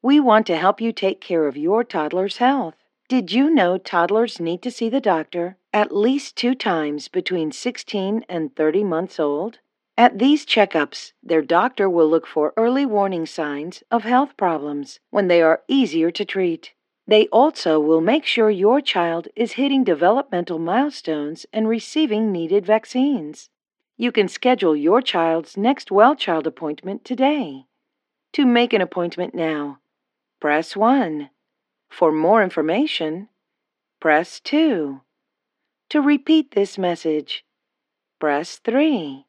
We want to help you take care of your toddler's health. Did you know toddlers need to see the doctor at least 2 times between 16 and 30 months old? At these checkups, their doctor will look for early warning signs of health problems when they are easier to treat. They also will make sure your child is hitting developmental milestones and receiving needed vaccines. You can schedule your child's next Well Child appointment today. To make an appointment now, press 1. For more information, press 2. To repeat this message, press 3.